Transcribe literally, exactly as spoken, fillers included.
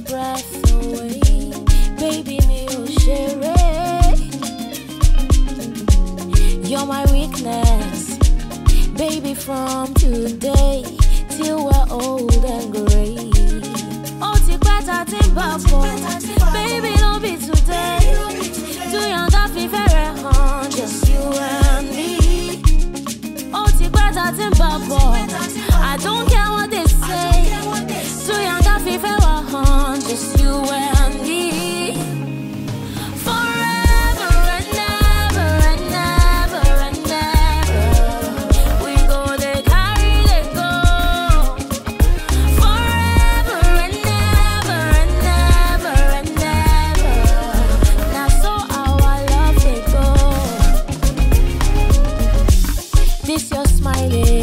breath away. Baby, me oh share. You're my weakness. Baby, from today till we're old and gray. Oh, ti pata ti babo. Baby, don't be today. Too young to be very hard, just you and me. Oh, ti pata ti babo. I don't care what they say. Too young to be very hard, just you and me. Forever and ever and ever and ever, we go they carry they go. Forever and ever and ever and ever. Now so our love they go. This your smiling.